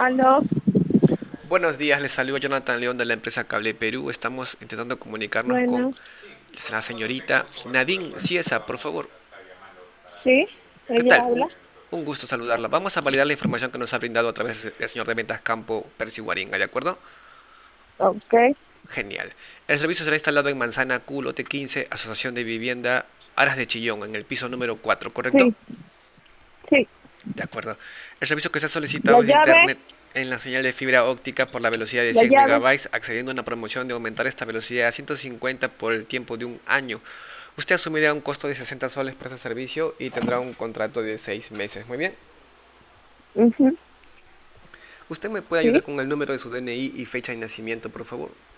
Aló, Buenos días, les saludo Jonathan León de la empresa Cable Perú. Estamos intentando comunicarnos con bueno, la señorita Nadine Ciesa, por favor. sí, ¿Qué ella tal? habla. Un gusto saludarla. Vamos a validar la información que nos ha brindado a través del señor de ventas Campo Percy Guaringa, ¿de acuerdo? Ok, Genial. El servicio será instalado en Manzana Q, lote 15, Asociación de Vivienda Aras de Chillón, en el piso número 4, ¿correcto? sí, sí. De acuerdo. El servicio que se ha La solicitado es de llave, Internet en la señal de fibra óptica por la velocidad de la 100 llave. megabytes, accediendo a una promoción de aumentar esta velocidad a 150 por el tiempo de un año. Usted asumirá un costo de 60 soles por ese servicio y tendrá un contrato de 6 meses. Muy bien. Ujú, ¿Usted me puede ayudar sí. con el número de su DNI y fecha de nacimiento, por favor?